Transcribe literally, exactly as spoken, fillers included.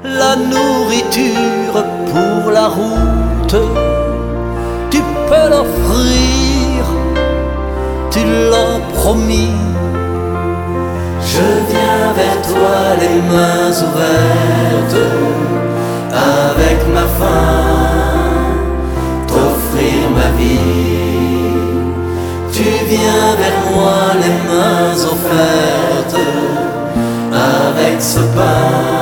la nourriture pour la route. Tu peux l'offrir, tu l'as promis. Je viens vers toi les mains ouvertes, avec ma faim, t'offrir ma vie. Tu viens vers moi les mains offertes, avec ce pain